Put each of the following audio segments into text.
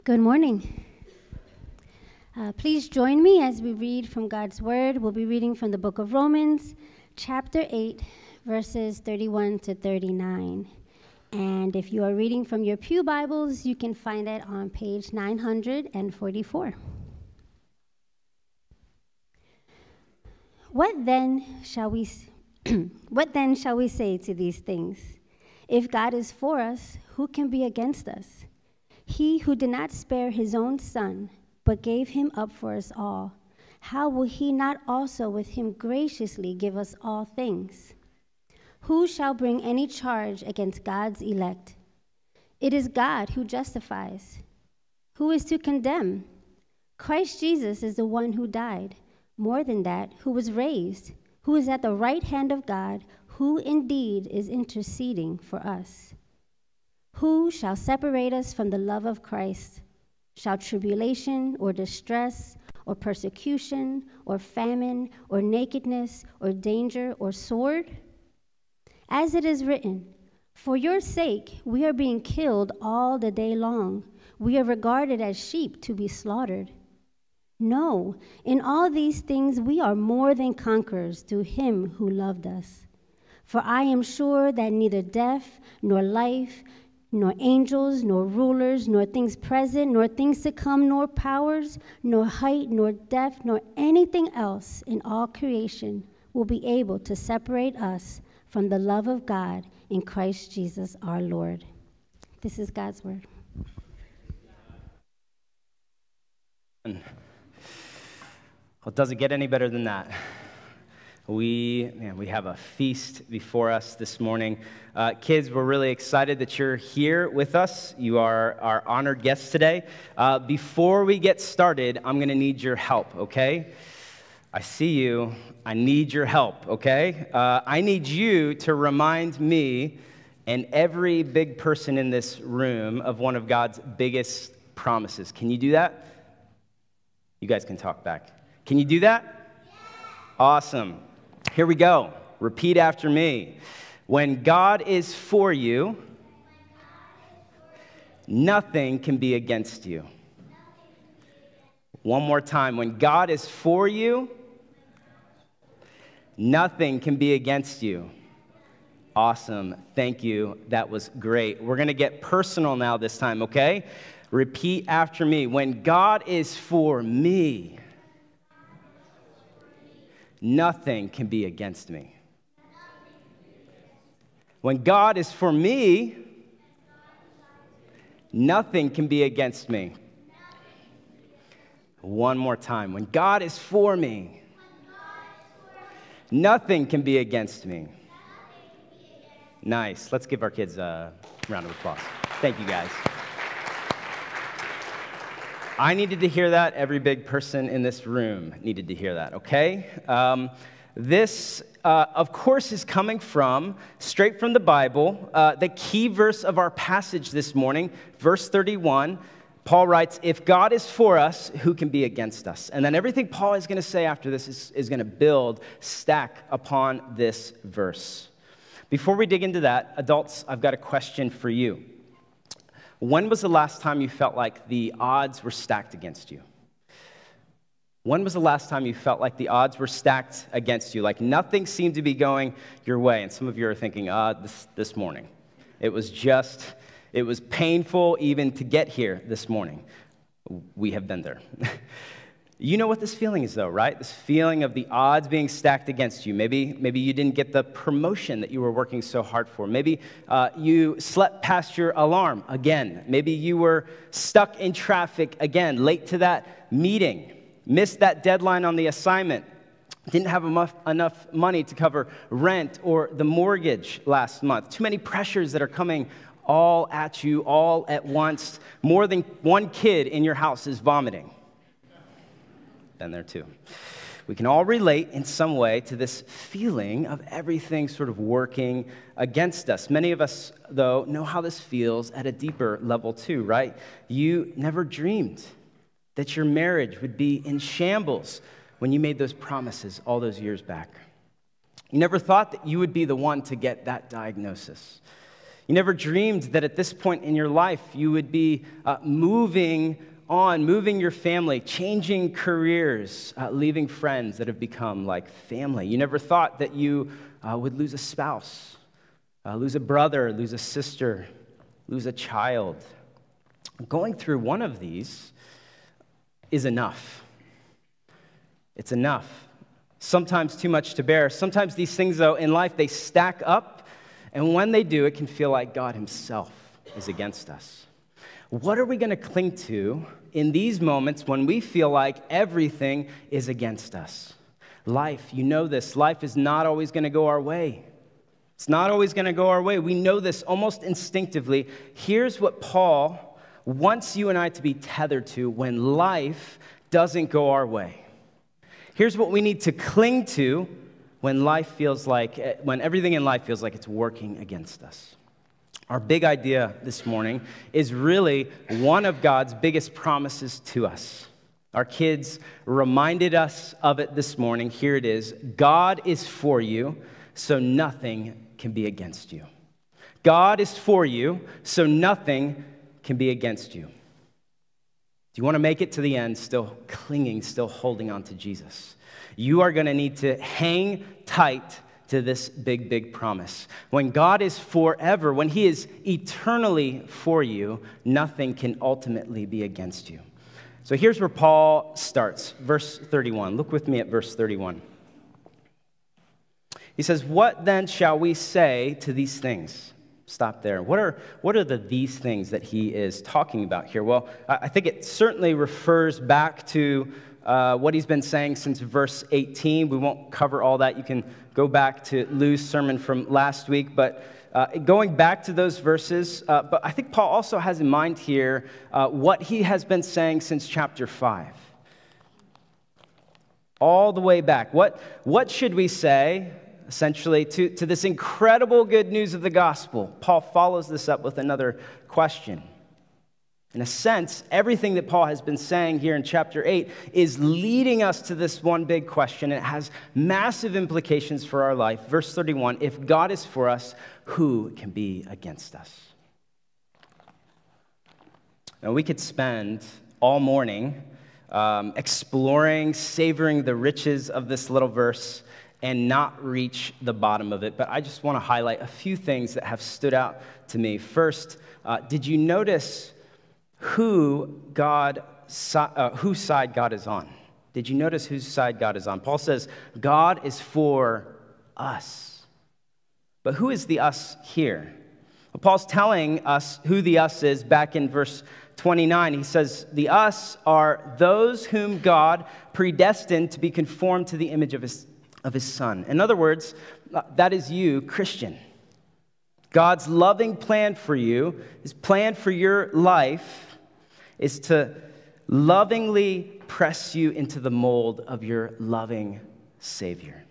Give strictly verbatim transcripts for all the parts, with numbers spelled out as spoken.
Good morning. Uh, please join me as we read from God's Word. We'll be reading from the book of Romans, chapter eight, verses thirty-one to thirty-nine. And if you are reading from your pew Bibles, you can find it on page nine hundred forty-four. What then shall we what then shall we say to these things? If God is for us, who can be against us? He who did not spare his own son, but gave him up for us all, how will he not also with him graciously give us all things? Who shall bring any charge against God's elect? It is God who justifies. Who is to condemn? Christ Jesus is the one who died. More than that, who was raised, who is at the right hand of God, who indeed is interceding for us. Who shall separate us from the love of Christ? Shall tribulation or distress or persecution or famine or nakedness or danger or sword? As it is written, for your sake we are being killed all the day long. We are regarded as sheep to be slaughtered. No, in all these things we are more than conquerors through him who loved us. For I am sure that neither death nor life, nor angels, nor rulers, nor things present, nor things to come, nor powers, nor height, nor depth, nor anything else in all creation will be able to separate us from the love of God in Christ Jesus our Lord. This is God's word. Well, it doesn't get any better than that. We, man, we have a feast before us this morning. Uh, kids, we're really excited that you're here with us. You are our honored guests today. Uh, before we get started, I'm going to need your help, okay? I see you. I need your help, okay? Uh, I need you to remind me and every big person in this room of one of God's biggest promises. Can you do that? You guys can talk back. Can you do that? Yeah. Awesome. Here we go. Repeat after me. When God is for you, nothing can be against you. One more time. When God is for you, nothing can be against you. Awesome. Thank you. That was great. We're going to get personal now this time, okay? Repeat after me. When God is for me, nothing can be against me. When God is for me, nothing can be against me. One more time. When God is for me, nothing can be against me. Nice. Let's give our kids a round of applause. Thank you, guys. I needed to hear that. Every big person in this room needed to hear that, okay? Um, this, uh, of course, is coming from, straight from the Bible, uh, the key verse of our passage this morning, verse thirty-one. Paul writes, if God is for us, who can be against us? And then everything Paul is going to say after this is, is going to build, stack upon this verse. Before we dig into that, adults, I've got a question for you. When was the last time you felt like the odds were stacked against you? When was the last time you felt like the odds were stacked against you? Like nothing seemed to be going your way. And some of you are thinking, ah, this, this morning. It was just, it was painful even to get here this morning. We have been there. You know what this feeling is, though, right? This feeling of the odds being stacked against you. Maybe, maybe you didn't get the promotion that you were working so hard for. Maybe uh, you slept past your alarm again. Maybe you were stuck in traffic again, late to that meeting, missed that deadline on the assignment, didn't have enough, enough money to cover rent or the mortgage last month. Too many pressures that are coming all at you, all at once. More than one kid in your house is vomiting. Been there too. We can all relate in some way to this feeling of everything sort of working against us. Many of us, though, know how this feels at a deeper level too, right? You never dreamed that your marriage would be in shambles when you made those promises all those years back. You never thought that you would be the one to get that diagnosis. You never dreamed that at this point in your life you would be uh, moving on, moving your family, changing careers, uh, leaving friends that have become like family. You never thought that you uh, would lose a spouse, uh, lose a brother, lose a sister, lose a child. Going through one of these is enough. It's enough. Sometimes too much to bear. Sometimes these things, though, in life, they stack up, and when they do, it can feel like God himself is against us. What are we going to cling to in these moments when we feel like everything is against us? Life, you know this, life is not always going to go our way. It's not always going to go our way. We know this almost instinctively. Here's what Paul wants you and I to be tethered to when life doesn't go our way. Here's what we need to cling to when life feels like, when everything in life feels like it's working against us. Our big idea this morning is really one of God's biggest promises to us. Our kids reminded us of it this morning. Here it is. God is for you, so nothing can be against you. God is for you, so nothing can be against you. Do you want to make it to the end, still clinging, still holding on to Jesus? You are going to need to hang tight to this big, big promise. When God is forever, when he is eternally for you, nothing can ultimately be against you. So here's where Paul starts, verse thirty-one. Look with me at verse thirty-one. He says, "What then shall we say to these things?" Stop there. What are, what are the these things that he is talking about here? Well, I think it certainly refers back to uh, what he's been saying since verse eighteen. We won't cover all that. You can go back to Lou's sermon from last week. But uh, going back to those verses, uh, but I think Paul also has in mind here uh, what he has been saying since chapter five. All the way back. What, what should we say? Essentially, to, to this incredible good news of the gospel, Paul follows this up with another question. In a sense, everything that Paul has been saying here in chapter eight is leading us to this one big question. It has massive implications for our life. Verse thirty-one, if God is for us, who can be against us? Now, we could spend all morning um, exploring, savoring the riches of this little verse and not reach the bottom of it. But I just want to highlight a few things that have stood out to me. First, uh, did you notice who God, uh, whose side God is on? Did you notice whose side God is on? Paul says, God is for us. But who is the us here? Well, Paul's telling us who the us is back in verse twenty-nine. He says, the us are those whom God predestined to be conformed to the image of his of his son. In other words, that is you, Christian. God's loving plan for you, his plan for your life, is to lovingly press you into the mold of your loving Savior.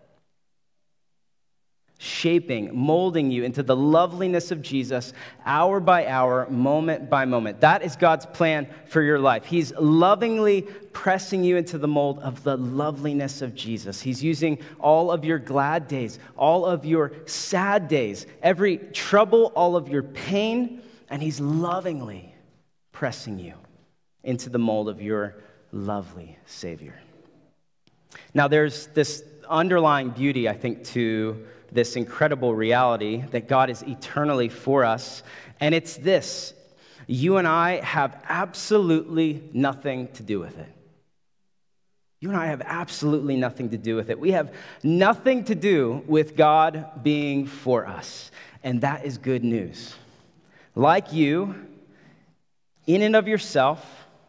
Shaping, molding you into the loveliness of Jesus hour by hour, moment by moment. That is God's plan for your life. He's lovingly pressing you into the mold of the loveliness of Jesus. He's using all of your glad days, all of your sad days, every trouble, all of your pain, and he's lovingly pressing you into the mold of your lovely Savior. Now, there's this underlying beauty, I think, to this incredible reality that God is eternally for us, and it's this: you and I have absolutely nothing to do with it. You and I have absolutely nothing to do with it. We have nothing to do with God being for us, and that is good news. Like you, in and of yourself,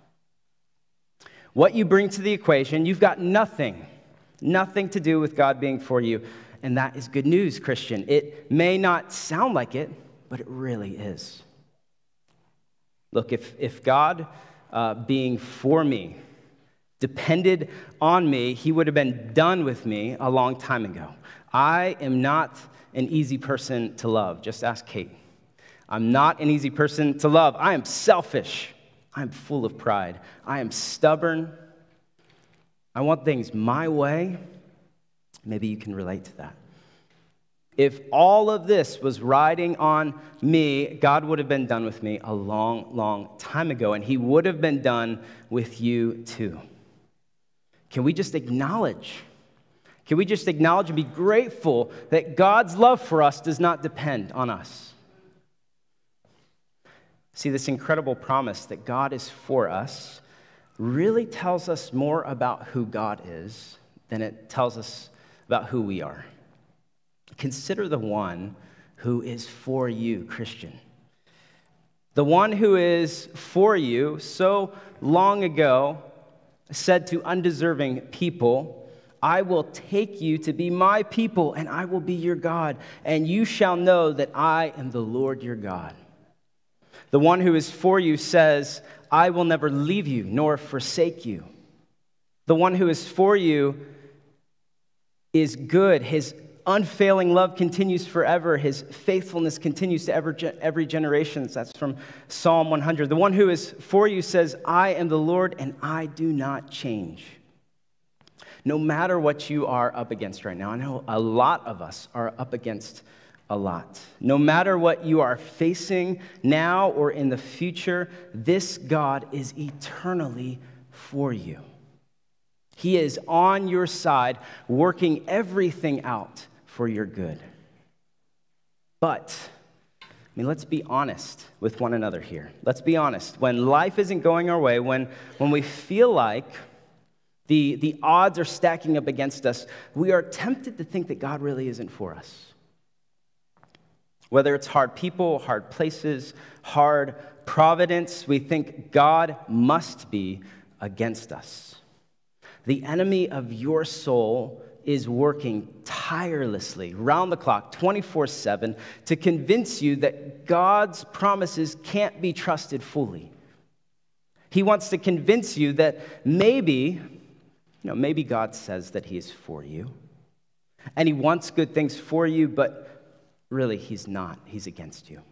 what you bring to the equation, you've got nothing, nothing to do with God being for you. And that is good news, Christian. It may not sound like it, but it really is. Look, if, if God uh, being for me depended on me, he would have been done with me a long time ago. I am not an easy person to love. Just ask Kate. I'm not an easy person to love. I am selfish. I'm full of pride. I am stubborn. I want things my way. Maybe you can relate to that. If all of this was riding on me, God would have been done with me a long, long time ago, and he would have been done with you too. Can we just acknowledge, can we just acknowledge and be grateful that God's love for us does not depend on us? See, this incredible promise that God is for us really tells us more about who God is than it tells us about who we are. Consider the one who is for you, Christian. The one who is for you so long ago said to undeserving people, I will take you to be my people, and I will be your God, and you shall know that I am the Lord your God. The one who is for you says, I will never leave you nor forsake you. The one who is for you is good. His unfailing love continues forever. His faithfulness continues to every, every generation. That's from Psalm one hundred. The one who is for you says, I am the Lord and I do not change. No matter what you are up against right now, I know a lot of us are up against a lot. No matter what you are facing now or in the future, this God is eternally for you. He is on your side, working everything out for your good. But, I mean, let's be honest with one another here. Let's be honest. When life isn't going our way, when, when we feel like the, the odds are stacking up against us, we are tempted to think that God really isn't for us. Whether it's hard people, hard places, hard providence, we think God must be against us. The enemy of your soul is working tirelessly, round the clock, twenty-four seven, to convince you that God's promises can't be trusted fully. He wants to convince you that maybe, you know, maybe God says that he is for you, and he wants good things for you, but really, he's not. He's against you.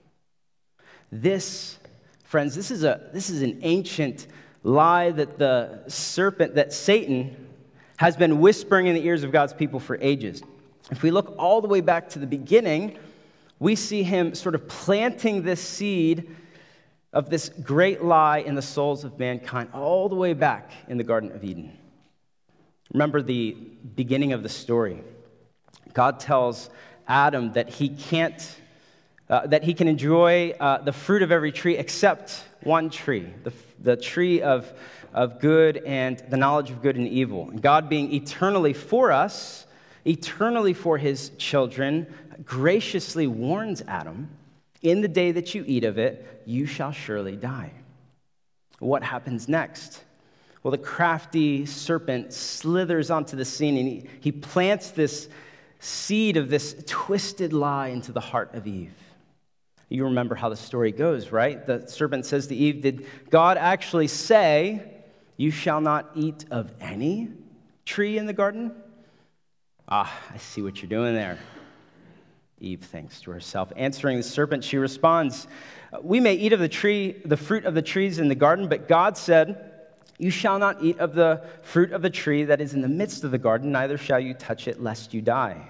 This, friends, this is a this is an ancient lie that the serpent, that Satan, has been whispering in the ears of God's people for ages. If we look all the way back to the beginning, we see him sort of planting this seed of this great lie in the souls of mankind all the way back in the Garden of Eden. Remember the beginning of the story. God tells Adam that he can't, uh, that he can enjoy uh, the fruit of every tree except one tree, the, the tree of, of good and the knowledge of good and evil. And God, being eternally for us, eternally for his children, graciously warns Adam, in the day that you eat of it, you shall surely die. What happens next? Well, the crafty serpent slithers onto the scene, and he, he plants this seed of this twisted lie into the heart of Eve. You remember how the story goes, right? The serpent says to Eve, did God actually say, you shall not eat of any tree in the garden? Ah, I see what you're doing there. Eve thinks to herself. Answering the serpent, she responds, we may eat of the tree, the fruit of the trees in the garden, but God said, you shall not eat of the fruit of the tree that is in the midst of the garden, neither shall you touch it, lest you die.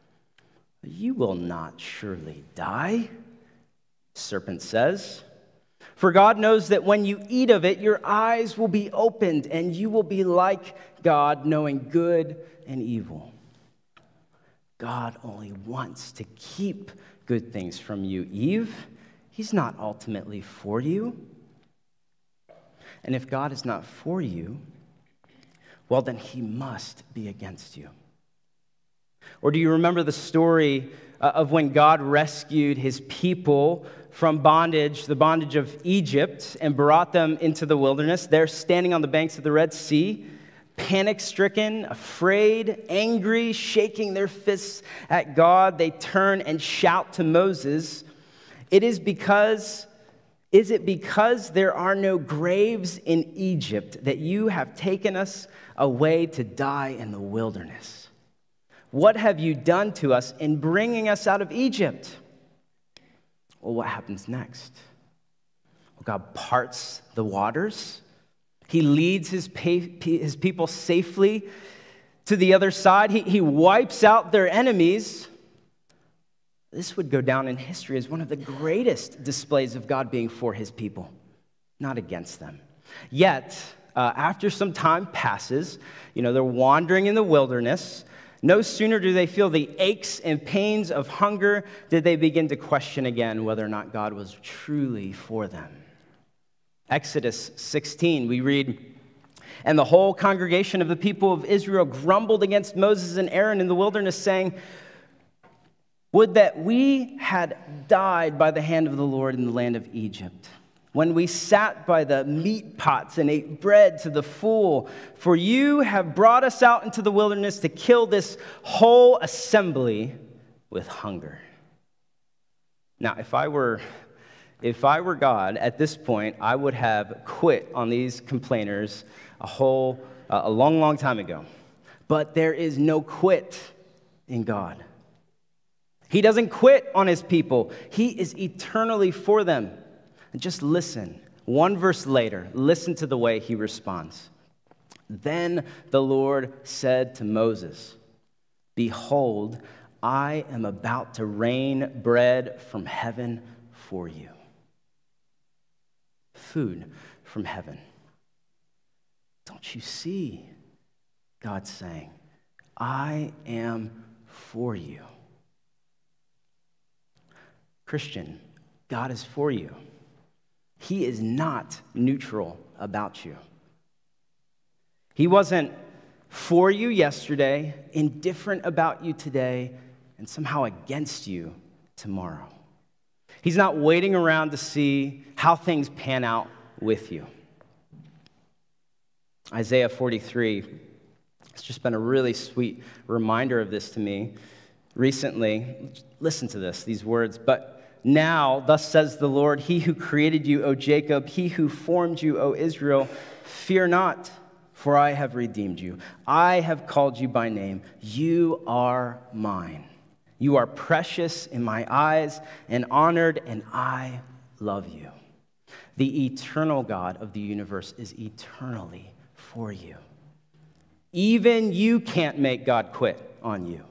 You will not surely die, serpent says. For God knows that when you eat of it, your eyes will be opened, and you will be like God, knowing good and evil. God only wants to keep good things from you, Eve. He's not ultimately for you. And if God is not for you, well, then he must be against you. Or do you remember the story uh, of when God rescued his people from bondage, the bondage of Egypt, and brought them into the wilderness? They're standing on the banks of the Red Sea, panic-stricken, afraid, angry, shaking their fists at God. They turn and shout to Moses, It is because... Is it because there are no graves in Egypt that you have taken us away to die in the wilderness? What have you done to us in bringing us out of Egypt? Well, what happens next? Well, God parts the waters. He leads his, pa- his people safely to the other side. He, he wipes out their enemies. this would go down in history as one of the greatest displays of God being for his people, not against them. Yet, uh, after some time passes, you know, they're wandering in the wilderness. No sooner do they feel the aches and pains of hunger did they begin to question again whether or not God was truly for them. Exodus sixteen, we read, "And the whole congregation of the people of Israel grumbled against Moses and Aaron in the wilderness, saying, 'Would that we had died by the hand of the Lord in the land of Egypt, when we sat by the meat pots and ate bread to the full. For you have brought us out into the wilderness to kill this whole assembly with hunger.'" Now, if I were, if I were God at this point, I would have quit on these complainers a whole, uh, a long, long time ago. But there is no quit in God. He doesn't quit on his people. He is eternally for them. And just listen. One verse later, listen to the way he responds. "Then the Lord said to Moses, 'Behold, I am about to rain bread from heaven for you.'" Food from heaven. Don't you see? God's saying, "I am for you." Christian, God is for you. He is not neutral about you. He wasn't for you yesterday, indifferent about you today, and somehow against you tomorrow. He's not waiting around to see how things pan out with you. Isaiah forty-three, it's just been a really sweet reminder of this to me recently. Listen to this, these words. "But now, thus says the Lord, he who created you, O Jacob, he who formed you, O Israel, fear not, for I have redeemed you. I have called you by name. You are mine. You are precious in my eyes and honored, and I love you." The eternal God of the universe is eternally for you. Even you can't make God quit on you.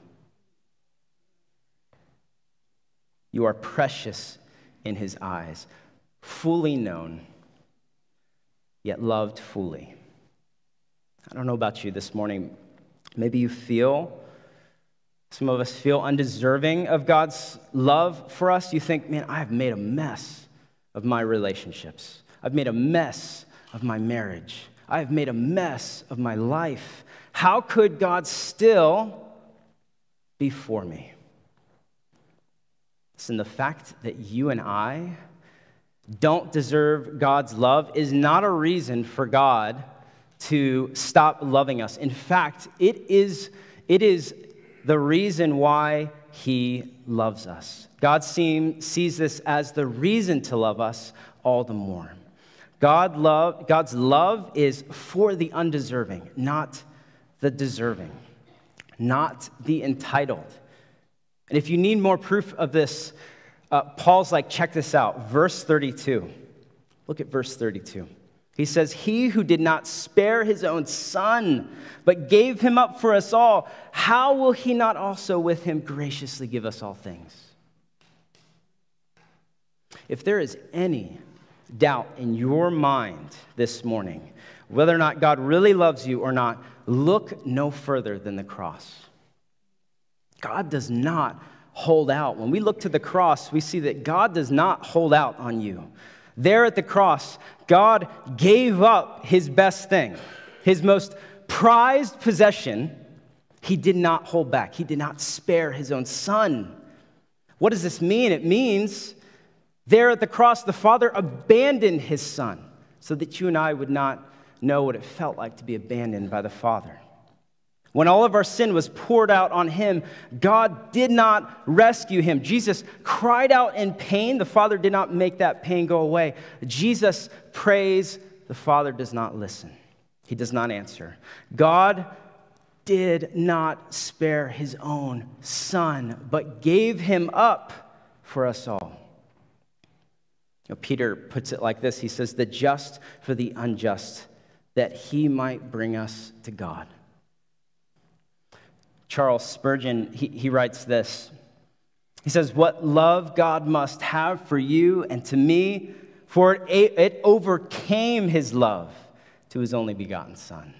You are precious in his eyes, fully known, yet loved fully. I don't know about you this morning. Maybe you feel, some of us feel undeserving of God's love for us. You think, man, I've made a mess of my relationships. I've made a mess of my marriage. I've made a mess of my life. How could God still be for me? Listen, the fact that you and I don't deserve God's love is not a reason for God to stop loving us. In fact, it is, it is the reason why he loves us. God seem, sees this as the reason to love us all the more. God love, God's love is for the undeserving, not the deserving, not the entitled. And if you need more proof of this, uh, Paul's like, check this out. Verse thirty-two. Look at verse thirty-two. He says, "He who did not spare his own son, but gave him up for us all, how will he not also with him graciously give us all things?" If there is any doubt in your mind this morning, whether or not God really loves you or not, look no further than the cross. God does not hold out. When we look to the cross, we see that God does not hold out on you. There at the cross, God gave up his best thing, his most prized possession. He did not hold back. He did not spare his own son. What does this mean? It means there at the cross, the Father abandoned his son so that you and I would not know what it felt like to be abandoned by the Father. When all of our sin was poured out on him, God did not rescue him. Jesus cried out in pain. The Father did not make that pain go away. Jesus prays. The Father does not listen. He does not answer. God did not spare his own son, but gave him up for us all. You know, Peter puts it like this. He says, "The just for the unjust, that he might bring us to God." Charles Spurgeon, he, he writes this: He says, what love God must have for you and to me, for it, it overcame his love to his only begotten Son.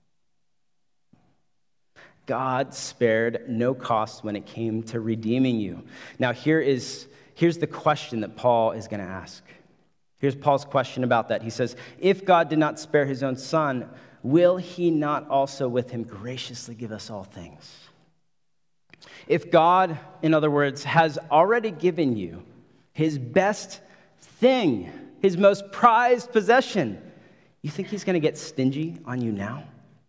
God spared no cost when it came to redeeming you. Now, here is, here's the question that Paul is going to ask. Here's Paul's question about that. He says, if God did not spare his own Son, will he not also with him graciously give us all things? If God, in other words, has already given you his best thing, his most prized possession, you think he's going to get stingy on you now?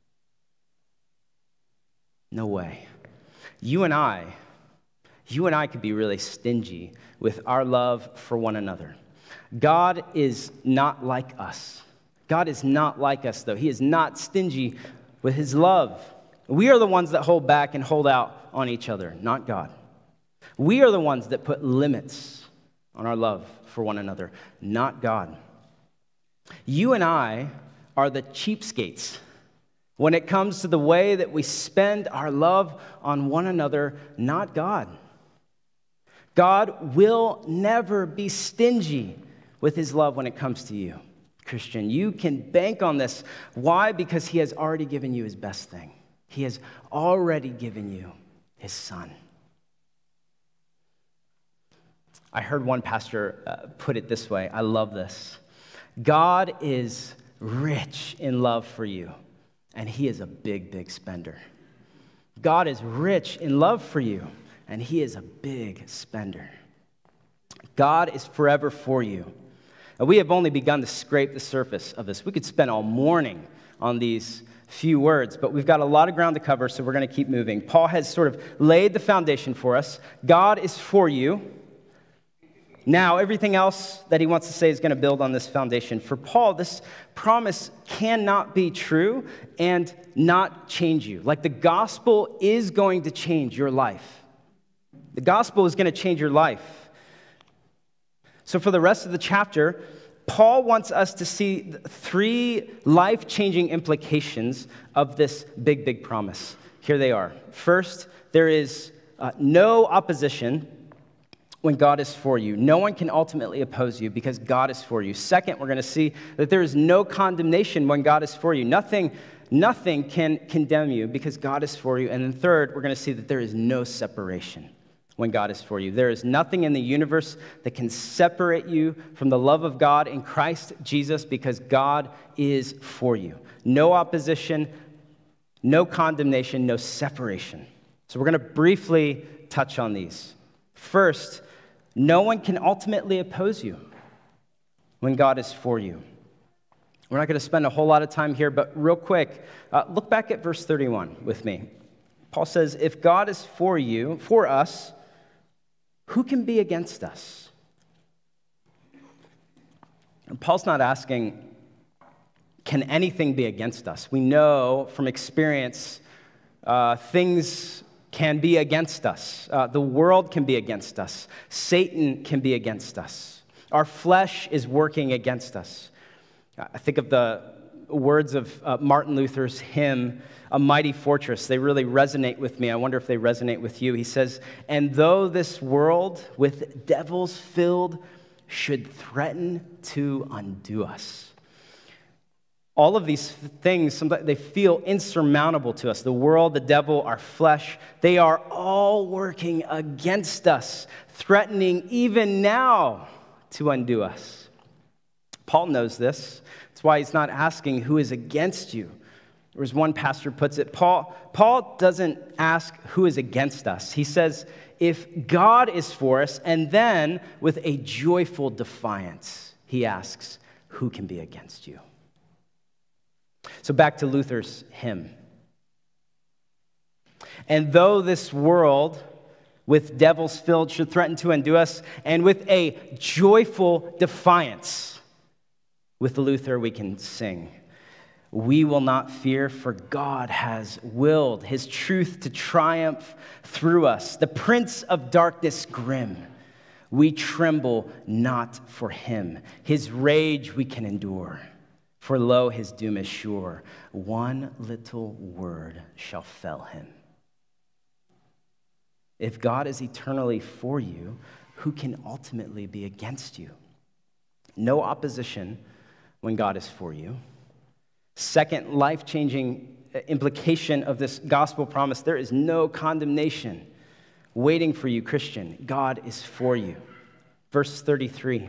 No way. You and I, you and I could be really stingy with our love for one another. God is not like us. God is not like us, though. He is not stingy with his love. We are the ones that hold back and hold out on each other, not God. We are the ones that put limits on our love for one another, not God. You and I are the cheapskates when it comes to the way that we spend our love on one another, not God. God will never be stingy with his love when it comes to you, Christian. You can bank on this. Why? Because he has already given you his best thing. He has already given you his Son. I heard one pastor uh, put it this way. I love this. God is rich in love for you, and he is a big, big spender. God is rich in love for you, and he is a big spender. God is forever for you. And we have only begun to scrape the surface of this. We could spend all morning on these few words, but we've got a lot of ground to cover, so we're going to keep moving. Paul has sort of laid the foundation for us. God is for you. Now, everything else that he wants to say is going to build on this foundation. For Paul, this promise cannot be true and not change you. Like the gospel is going to change your life. The gospel is going to change your life. So for the rest of the chapter, Paul wants us to see three life-changing implications of this big, big promise. Here they are. First, there is uh, no opposition when God is for you. No one can ultimately oppose you because God is for you. Second, we're going to see that there is no condemnation when God is for you. Nothing, nothing can condemn you because God is for you. And then third, we're going to see that there is no separation when God is for you. There is nothing in the universe that can separate you from the love of God in Christ Jesus because God is for you. No opposition, no condemnation, no separation. So we're going to briefly touch on these. First, no one can ultimately oppose you when God is for you. We're not going to spend a whole lot of time here, but real quick, uh, look back at verse thirty-one with me. Paul says, if God is for you, for us, who can be against us? And Paul's not asking, can anything be against us? We know from experience uh, things can be against us. Uh, the world can be against us. Satan can be against us. Our flesh is working against us. I think of the words of uh, Martin Luther's hymn, A Mighty Fortress. They really resonate with me. I wonder if they resonate with you. He says, and though this world with devils filled should threaten to undo us. All of these things, they feel insurmountable to us. The world, the devil, our flesh, they are all working against us, threatening even now to undo us. Paul knows this. That's why he's not asking who is against you. Or as one pastor puts it, Paul, Paul doesn't ask who is against us. He says, if God is for us, and then with a joyful defiance, he asks, who can be against you? So back to Luther's hymn. And though this world with devils filled should threaten to undo us, and with a joyful defiance, with Luther we can sing, we will not fear, for God has willed his truth to triumph through us. The prince of darkness grim, we tremble not for him. His rage we can endure. For lo, his doom is sure. One little word shall fell him. If God is eternally for you, who can ultimately be against you? No opposition when God is for you. Second life-changing implication of this gospel promise, there is no condemnation waiting for you, Christian. God is for you. Verse thirty-three.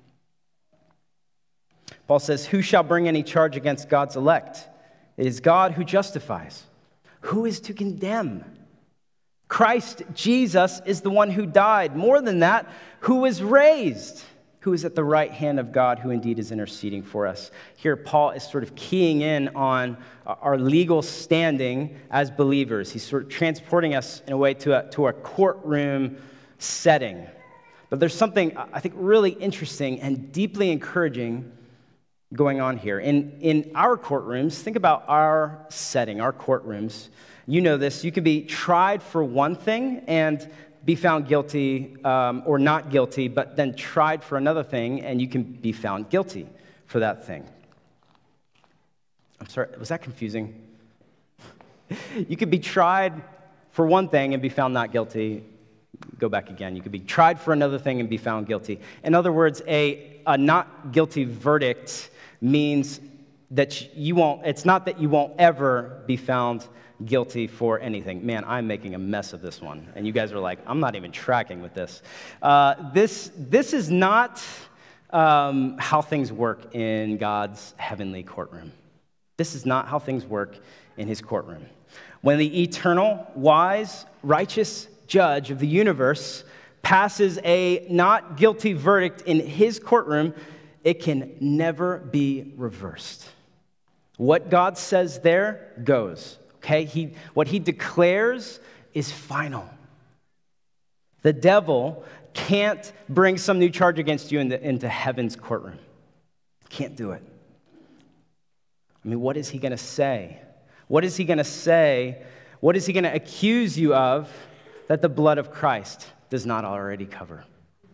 Paul says, who shall bring any charge against God's elect? It is God who justifies. Who is to condemn? Christ Jesus is the one who died. More than that, who was raised, who is at the right hand of God, who indeed is interceding for us. Here, Paul is sort of keying in on our legal standing as believers. He's sort of transporting us in a way to a, to a courtroom setting. But there's something, I think, really interesting and deeply encouraging going on here. In, in our courtrooms, think about our setting, our courtrooms. You know this. You can be tried for one thing and be found guilty um, or not guilty, but then tried for another thing, and you can be found guilty for that thing. I'm sorry, was that confusing? You could be tried for one thing and be found not guilty. Go back again. You could be tried for another thing and be found guilty. In other words, a, a not guilty verdict means that you won't, it's not that you won't ever be found guilty for anything. Man, I'm making a mess of this one. And you guys are like, I'm not even tracking with this. Uh, this, this is not um, how things work in God's heavenly courtroom. This is not how things work in his courtroom. When the eternal, wise, righteous judge of the universe passes a not guilty verdict in his courtroom, it can never be reversed. What God says there goes. Okay, he, what he declares is final. The devil can't bring some new charge against you into, into heaven's courtroom. Can't do it. I mean, what is he going to say? What is he going to say? What is he going to accuse you of that the blood of Christ does not already cover?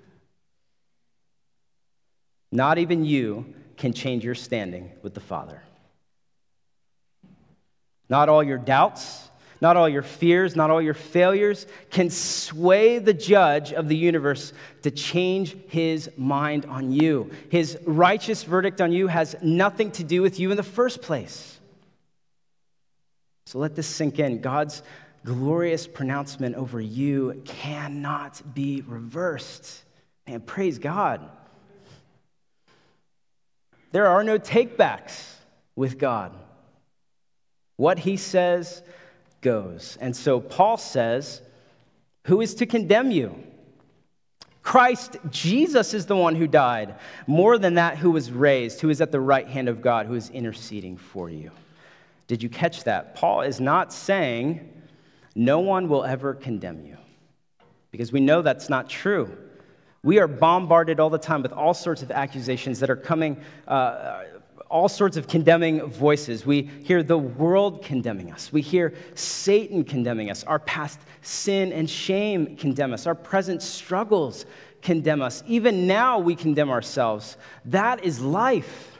Not even you can change your standing with the Father. Not all your doubts, not all your fears, not all your failures can sway the judge of the universe to change his mind on you. His righteous verdict on you has nothing to do with you in the first place. So let this sink in. God's glorious pronouncement over you cannot be reversed. Man, praise God. There are no takebacks with God. What he says goes. And so Paul says, who is to condemn you? Christ Jesus is the one who died. More than that, who was raised, who is at the right hand of God, who is interceding for you. Did you catch that? Paul is not saying no one will ever condemn you, because we know that's not true. We are bombarded all the time with all sorts of accusations that are coming, uh, all sorts of condemning voices. We hear the world condemning us. We hear Satan condemning us. Our past sin and shame condemn us. Our present struggles condemn us. Even now we condemn ourselves. That is life.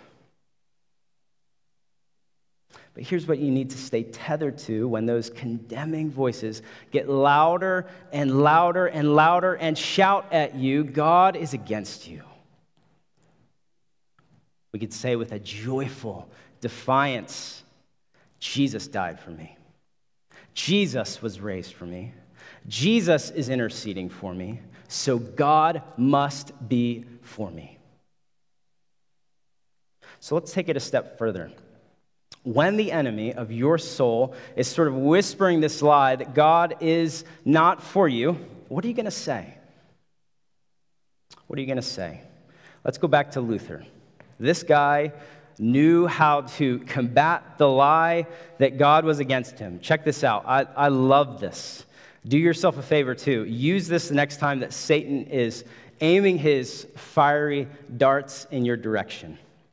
But here's what you need to stay tethered to when those condemning voices get louder and louder and louder and shout at you. God is against you. We could say with a joyful defiance, Jesus died for me. Jesus was raised for me. Jesus is interceding for me. So God must be for me. So let's take it a step further. When the enemy of your soul is sort of whispering this lie that God is not for you, what are you going to say? What are you going to say? Let's go back to Luther. This guy knew how to combat the lie that God was against him. Check this out. I, I love this. Do yourself a favor, too. Use this the next time that Satan is aiming his fiery darts in your direction.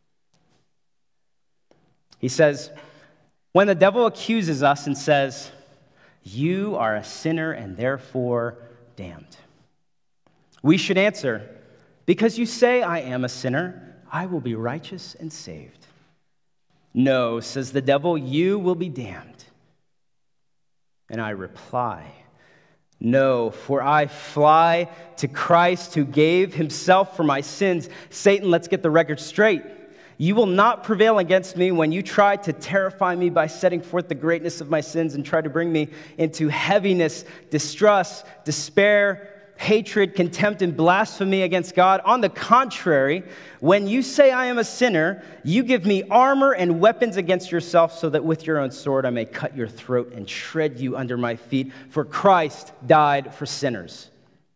He says, when the devil accuses us and says, you are a sinner and therefore damned, we should answer, because you say I am a sinner, I will be righteous and saved. No, says the devil, you will be damned. And I reply, No, for I fly to Christ who gave himself for my sins. Satan, let's get the record straight. You will not prevail against me when you try to terrify me by setting forth the greatness of my sins and try to bring me into heaviness, distrust, despair, hatred, contempt, and blasphemy against God. On the contrary, when you say I am a sinner, you give me armor and weapons against yourself so that with your own sword I may cut your throat and shred you under my feet. For Christ died for sinners.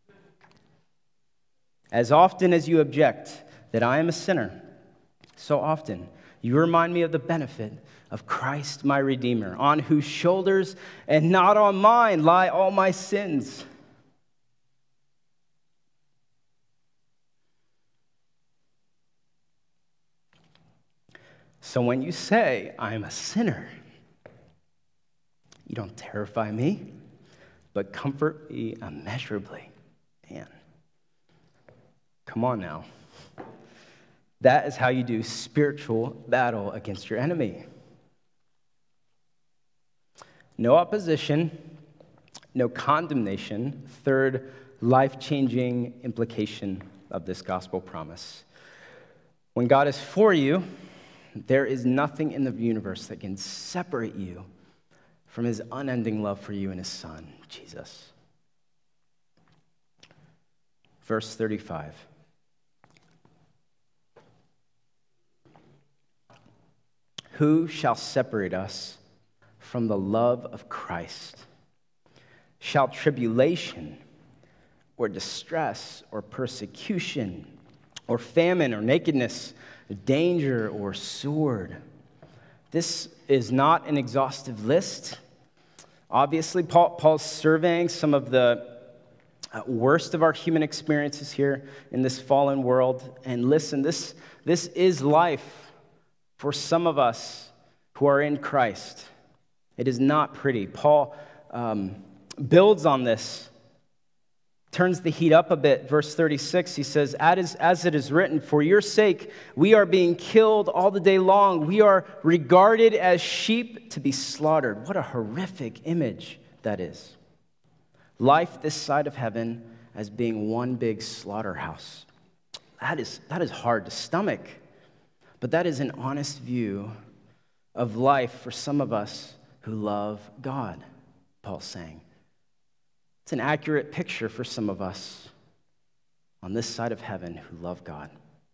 As often as you object that I am a sinner, so often you remind me of the benefit of Christ my Redeemer, on whose shoulders and not on mine lie all my sins. So when you say, I am a sinner, you don't terrify me, but comfort me immeasurably. Man, come on now. That is how you do spiritual battle against your enemy. No opposition, no condemnation. Third, life-changing implication of this gospel promise. When God is for you, there is nothing in the universe that can separate you from his unending love for you and his Son, Jesus. Verse thirty-five. Who shall separate us from the love of Christ? Shall tribulation or distress or persecution or famine or nakedness, danger or sword? This is not an exhaustive list. Obviously, Paul, Paul's surveying some of the uh, worst of our human experiences here in this fallen world. And listen, this, this is life for some of us who are in Christ. It is not pretty. Paul um, builds on this, turns the heat up a bit. Verse thirty-six, he says, as, as it is written, for your sake we are being killed all the day long. We are regarded as sheep to be slaughtered. What a horrific image that is. Life this side of heaven as being one big slaughterhouse. That is, that is hard to stomach. But that is an honest view of life for some of us who love God, Paul's saying. It's an accurate picture for some of us on this side of heaven who love God.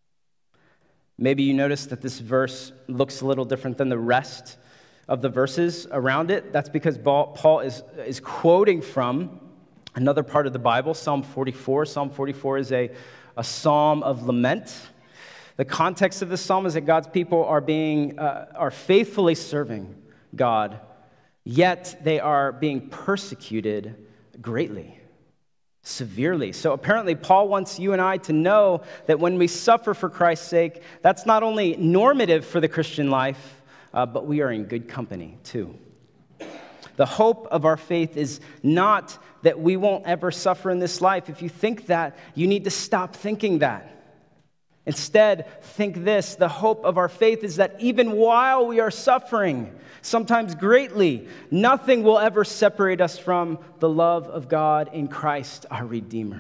Maybe you notice that this verse looks a little different than the rest of the verses around it. That's because Paul is, is quoting from another part of the Bible, Psalm forty-four. Psalm forty-four is a, a psalm of lament. The context of this psalm is that God's people are being uh, are faithfully serving God, yet they are being persecuted greatly, severely. So apparently Paul wants you and I to know that when we suffer for Christ's sake, that's not only normative for the Christian life, uh, but we are in good company too. The hope of our faith is not that we won't ever suffer in this life. If you think that, you need to stop thinking that. Instead, think this: the hope of our faith is that even while we are suffering, sometimes greatly, nothing will ever separate us from the love of God in Christ, our Redeemer.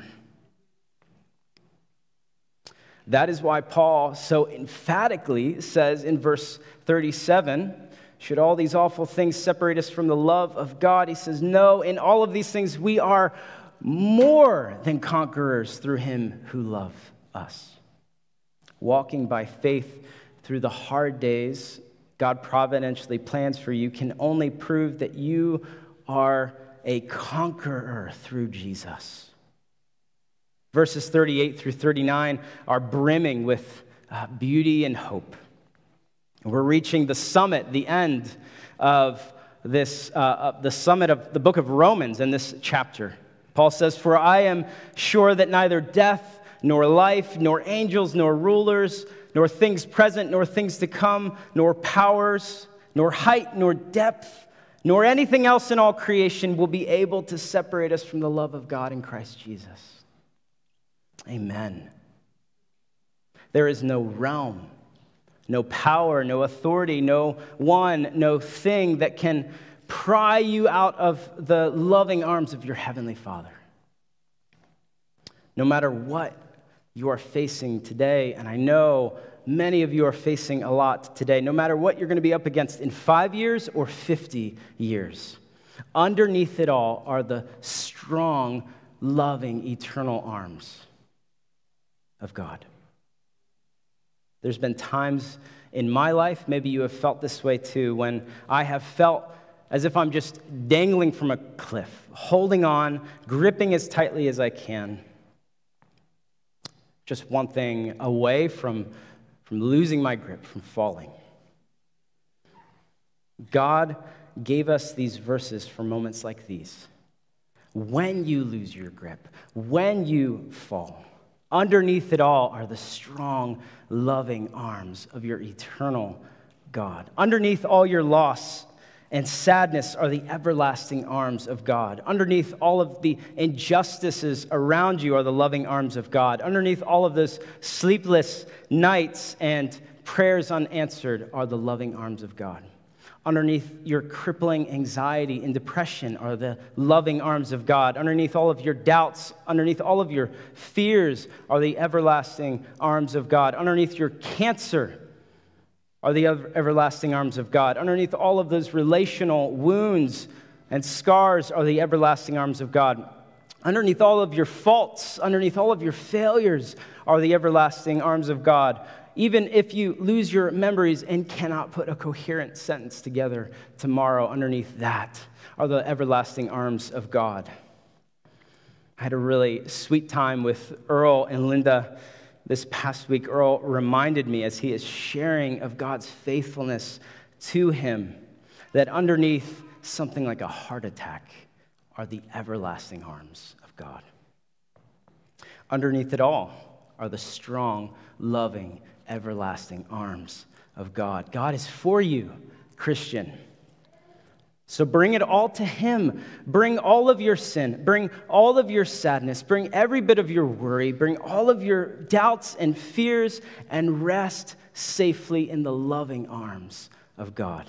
That is why Paul so emphatically says in verse thirty-seven, should all these awful things separate us from the love of God? He says, no, in all of these things we are more than conquerors through him who loved us. Walking by faith through the hard days God providentially plans for you can only prove that you are a conqueror through Jesus. Verses thirty-eight through thirty-nine are brimming with uh, beauty and hope. We're reaching the summit, the end of this, uh, uh, the summit of the book of Romans in this chapter. Paul says, for I am sure that neither death, nor life, nor angels, nor rulers, nor things present, nor things to come, nor powers, nor height, nor depth, nor anything else in all creation will be able to separate us from the love of God in Christ Jesus. Amen. There is no realm, no power, no authority, no one, no thing that can pry you out of the loving arms of your Heavenly Father. No matter what you are facing today, and I know many of you are facing a lot today, no matter what you're going to be up against in five years or fifty years, underneath it all are the strong, loving, eternal arms of God. There's been times in my life, maybe you have felt this way too, when I have felt as if I'm just dangling from a cliff, holding on, gripping as tightly as I can. Just one thing away from, from losing my grip, from falling. God gave us these verses for moments like these. When you lose your grip, when you fall, underneath it all are the strong, loving arms of your eternal God. Underneath all your loss and sadness are the everlasting arms of God. Underneath all of the injustices around you are the loving arms of God. Underneath all of those sleepless nights and prayers unanswered are the loving arms of God. Underneath your crippling anxiety and depression are the loving arms of God. Underneath all of your doubts, underneath all of your fears are the everlasting arms of God. Underneath your cancer are the everlasting arms of God. Underneath all of those relational wounds and scars are the everlasting arms of God. Underneath all of your faults, underneath all of your failures are the everlasting arms of God. Even if you lose your memories and cannot put a coherent sentence together tomorrow, underneath that are the everlasting arms of God. I had a really sweet time with Earl and Linda this past week. Earl reminded me as he is sharing of God's faithfulness to him that underneath something like a heart attack are the everlasting arms of God. Underneath it all are the strong, loving, everlasting arms of God. God is for you, Christian. So bring it all to him. Bring all of your sin. Bring all of your sadness. Bring every bit of your worry. Bring all of your doubts and fears and rest safely in the loving arms of God.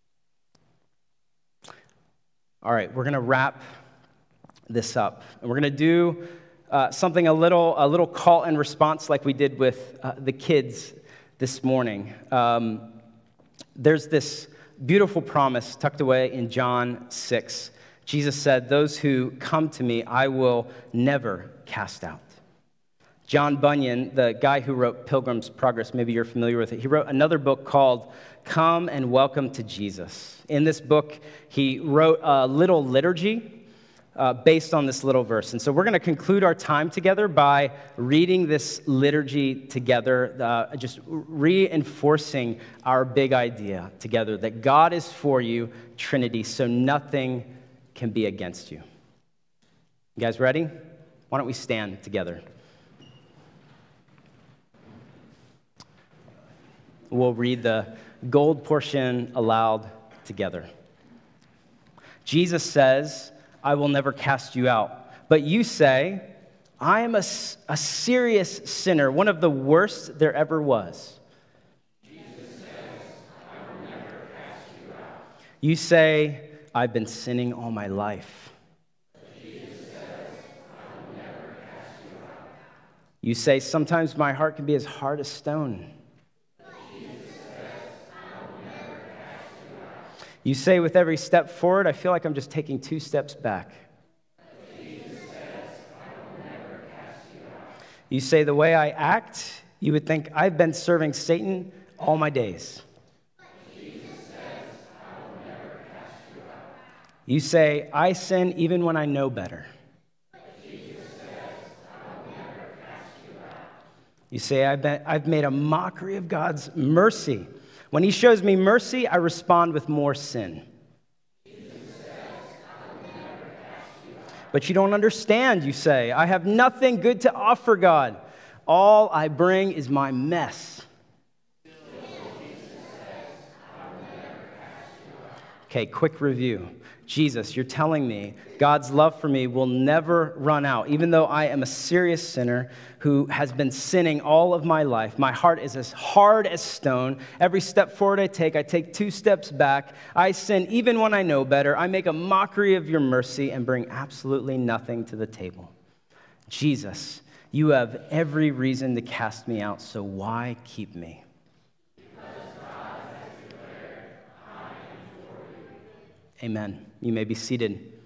All right, we're going to wrap this up. And we're going to do uh, something a little, a little call and response like we did with uh, the kids this morning. Um, there's this beautiful promise tucked away in John six. Jesus said, "Those who come to me, I will never cast out." John Bunyan, the guy who wrote Pilgrim's Progress, maybe you're familiar with it, he wrote another book called Come and Welcome to Jesus. In this book, he wrote a little liturgy uh, based on this little verse. And so we're going to conclude our time together by reading this liturgy together, uh, just reinforcing our big idea together that God is for you, Trinity, so nothing can be against you. You guys ready? Why don't we stand together? We'll read the gold portion aloud together. Jesus says, "I will never cast you out." But you say, "I am a, a serious sinner, one of the worst there ever was." Jesus says, "I will never cast you out." You say, "I've been sinning all my life." Jesus says, "I will never cast you out." You say, "Sometimes my heart can be as hard as stone." You say, "With every step forward, I feel like I'm just taking two steps back." Jesus says, "I will never cast you out." You say, "The way I act, you would think I've been serving Satan all my days." Jesus says, "I will never cast you out." You say, "I sin even when I know better." Jesus says, "I will never cast you out." You say, I've, been, I've made a mockery of God's mercy. When he shows me mercy, I respond with more sin. Jesus says, "I will never cast you out." But you don't understand, you say. I have nothing good to offer God. All I bring is my mess. Jesus says, "I will never cast you out." Okay, quick review. Jesus, you're telling me God's love for me will never run out. Even though I am a serious sinner who has been sinning all of my life, my heart is as hard as stone. Every step forward I take, I take two steps back. I sin even when I know better. I make a mockery of your mercy and bring absolutely nothing to the table. Jesus, you have every reason to cast me out, so why keep me? Amen. You may be seated.